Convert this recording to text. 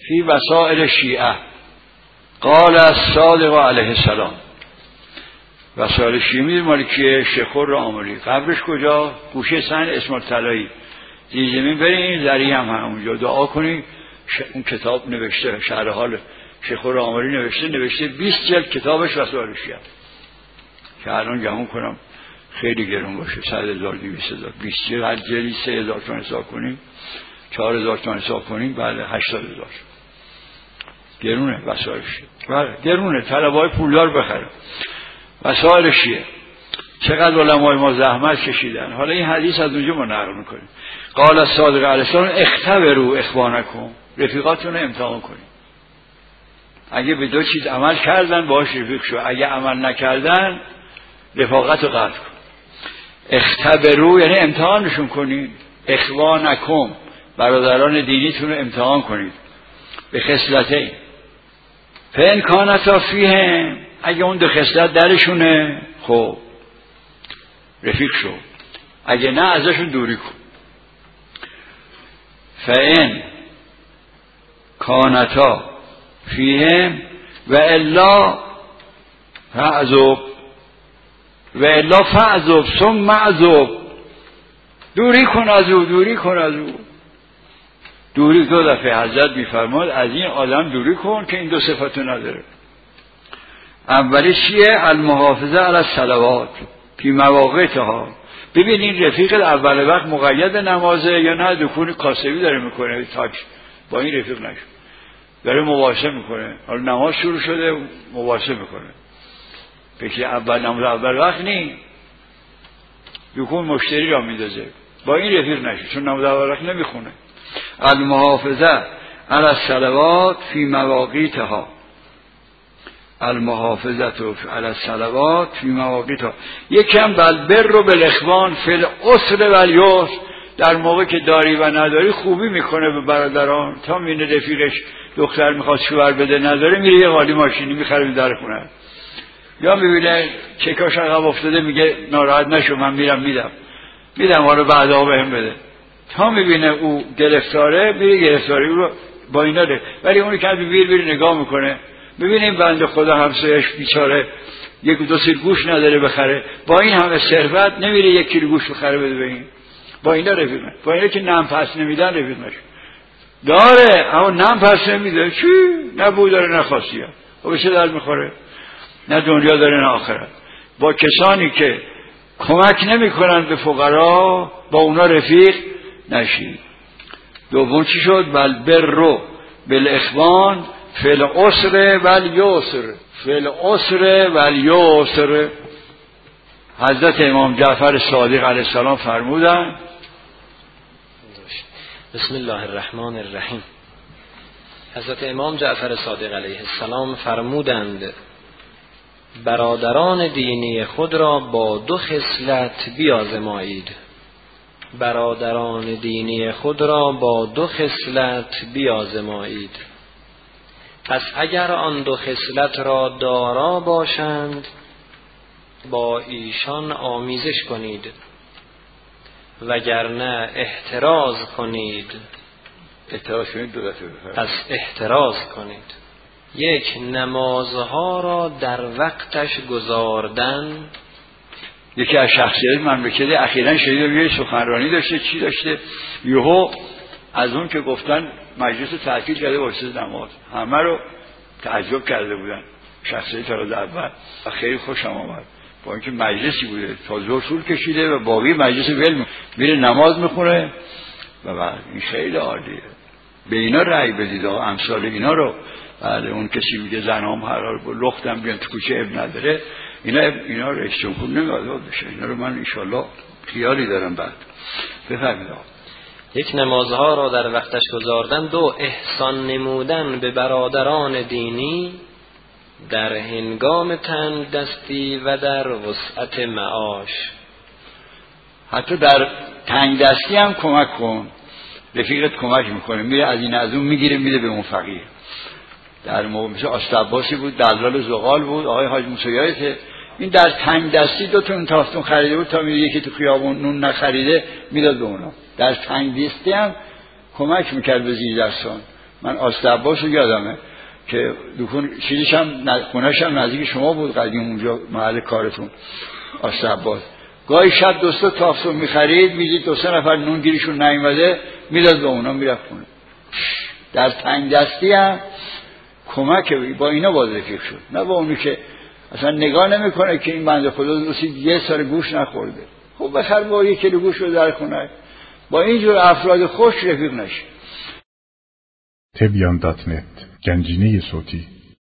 فی وسائل شیعه قال الصادق علیه السلام. وسائل شیعه میدونی مال کیه؟ شیخ خرم آملی. قبرش کجا؟ گوشه سن اسماعیل طلایی زیر زمین. برین ذریع هم اونجا دعا کنی. اون کتاب نوشته، شرح حال شیخ خرم آملی نوشته 20 جلد کتابش وسائل شیعه که الان گمون کنم خیلی گرون باشه، 100,000 200,000. 20 جلد، هر جلدی 3,000 تومان حساب کنیم، 4,000 تومان حساب کنیم، بله 80,000. گرونه وسائل شیعه، بله گرونه. طلبه‌های پولدار بخره. وسائل شیعه چقدر علمای ما زحمت کشیدن. حالا این حدیث از اونجا ما نقل میکنیم. قال الصادق علیه السلام اختبروا اخوانکم، رفیقاتون رو امتحان کنید. اگه به دو چیز عمل کردن باهاش رفیق شو، اگه عمل نکردن رفاقت رو قطع کن. اختبروا یعنی امتحانشون کنید. اخوانکم برادران دینیتون رو امتحان کنید به خصلتین. فإن کانتا فیهم، اگه اون دو خصلت درشونه خب رفیق شو، اگه نه ازشون دوری کن. فإن کانتا فیهم و الا فعذب و الا فعذب ثم عذب، دوری کن از او، دوری کن از او. دوری دو دفعه حضرت میفرماد از این آدم دوری کن که این دو صفتو نداره. اولی چیه؟ المحافظه علی الصلوات فی مواقعها. ببین این رفیق اول وقت مقید نمازه یا نه؟ دکون کاسبی داره میکنه، تاک با این رفیق نشو، داره مباحثه میکنه. حالا نماز شروع شده مباحثه میکنه، فکر اول نماز اول وقت نی، دکون مشتری را میندازه. با این رفیق نشو چون نماز اول وقت نمیخونه. المحافظه علی الصلوات فی مواقیتها، المحافظه علی الصلوات فی مواقیتها. یکم بالبر و بالاخوان فی العسر و الیسر، در موقع که داری و نداری خوبی میکنه به برادران. تا میینه رفیقش دختر میخواد شوهر بده نداره، میره یه قالی ماشینی میخره در خونه، یا میبینه چکاش عقب افتاده میگه ناراحت نشو من میدم حالا بعدا بهم بده. تا میبینه او گرفتاره میره گرفتاری او رو با اینا ده. ولی اونی که بیر نگاه میکنه، ببینیم بنده خدا همسایش بیچاره یک دو سیر گوش نداره بخره، با این همه ثروت نمیره 1 کیلو گوش بخره بده به این. با اینا رفیق نشه. با اینا که نم پس نمیدن رفیق نشه. داره اما نم پس نمیده، چی؟ نه بو داره نه خاصیه. و به چه درد میخوره؟ نه دنیا داره نه آخرت. با کسانی که کمک نمیکنن به فقرا با اونا رفیق نشید. دوم چی شد؟ بالبر بالاخوان فی العسر و الیسر، فی العسر و الیسر. حضرت امام جعفر صادق علیه السلام فرمودند بسم الله الرحمن الرحیم. حضرت امام جعفر صادق علیه السلام فرمودند برادران دینی خود را با 2 خصلت بیازمایید. برادران دینی خود را با 2 خصلت بیازمایید. پس اگر آن 2 خصلت را دارا باشند با ایشان آمیزش کنید، وگرنه احتراز کنید. پس احتراز کنید. 1 نمازها را در وقتش گزاردن. یکی از شخصیت مملکت اخیراً شدیدم یه سخنرانی داشته، چی داشته، یهو از اون که گفتن مجلس تعطیل کرده واسه نماز، همه رو تعجب کرده بودن. شخصیت را اول و خیلی خوشم آمد، با اینکه مجلسی بوده تا ظهر طول کشیده و باقی مجلس ول میره نماز میخونه و بعد این خیلی عالیه. به اینا رأی بدید امثال اینا رو. بعد اون کسی میگه زنام حلال با لختم بیان تو کوچه اب نداره، اینا رئیس جمهور نمیاد بشه. اینا رو من انشالله خیالی دارم. بعد بفرمایید. 1 نمازها را در وقتش گزاردن. 2 احسان نمودن به برادران دینی در هنگام تنگ دستی و در وسعت معاش. حتی در تنگ دستی هم کمک کن، رفیقت کمک میکنه، میره از این از اون میگیره میده به اون فقیر. در موقع مثل آستعباسی بود، دلال زغال بود، آقای حاج موسی یادته، این در تنگ دستی 2 تا تافتون خریده بود تا میره یکی تو خیابون نون نخریده میداد به اونا. در تنگ دستی هم کمک میکرد به زیردستان. من آست عباس رو یادمه که دکون چیزش هم خونه‌ش هم نزدیک شما بود قدیم اونجا محل کارتون آست عباس. گاهی شب دوستا تافسون می‌خرید میدید 2-3 نفر نون گیرشون نیومده میداد به اونا میرفت خونه. در تنگ دستی هم کمک با اینا باز رفیق شد، نه با اونی که اصلا نگاه نمیکنه که این بنده خدا دوستی 1 سال گوش نخورده. خب بخر با 1 کیلو گوش رو در خونه. با اینجور افراد خوش رفیق نشه. تبیان.net گنجینه صوتی